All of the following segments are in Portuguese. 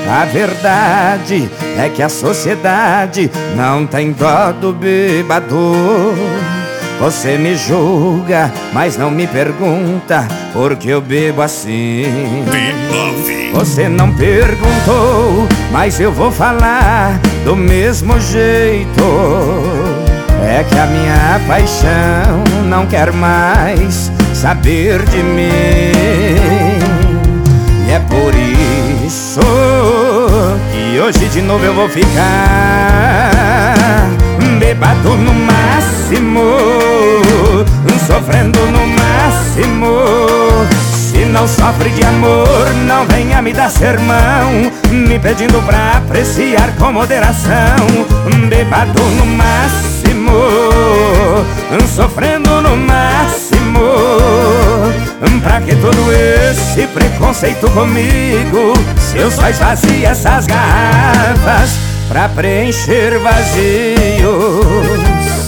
A verdade é que a sociedade não tem dó do bêbado. Você me julga, mas não me pergunta por que eu bebo assim. Você não perguntou, mas eu vou falar do mesmo jeito. É que a minha paixão não quer mais saber de mim. E é por isso que hoje de novo eu vou ficar bêbado no máximo, sofrendo no máximo. Se não sofre de amor, não venha me dar sermão, me pedindo pra apreciar com moderação. Bêbado no máximo, sofrendo no máximo. Pra que todo esse preconceito comigo, se eu só esvazio essas garrafas pra preencher vazios?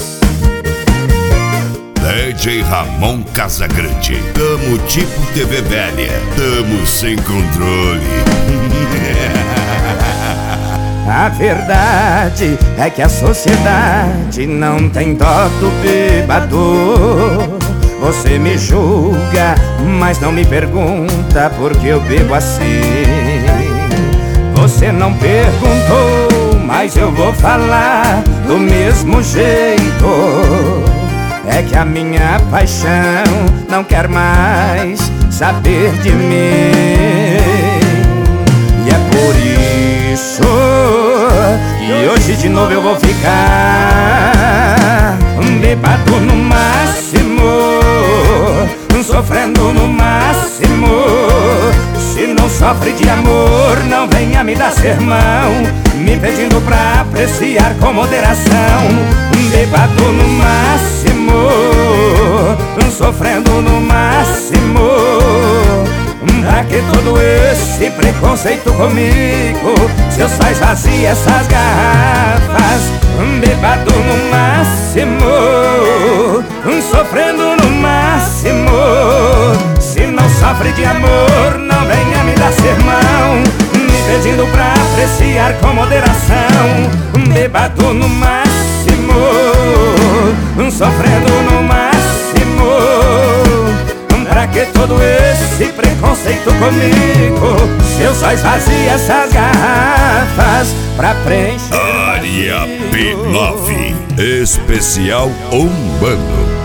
DJ Ramon Casagrande. Tamo tipo TV velha, tamo sem controle. A verdade é que a sociedade não tem dó do bêbado. Você me julga, mas não me pergunta por que eu bebo assim. Você não perguntou, mas eu vou falar do mesmo jeito. É que a minha paixão não quer mais saber de mim. E é por isso que hoje de novo eu vou ficar bêbado no máximo, sofrendo no máximo. Se não sofre de amor, não venha me dar sermão, me pedindo pra apreciar com moderação. Bêbado no máximo, sofrendo no máximo. Pra que todo esse preconceito comigo, se eu só esvazio essas garrafas? Bêbado no máximo, sofrendo no máximo. Se não sofre de amor, não venha me dar sermão, me pedindo pra apreciar com moderação. Bêbado no máximo, sofrendo no máximo. Pra que todo esse preconceito comigo, se eu só esvazio essas garrafas pra preencher Área P9 Especial Umbanda.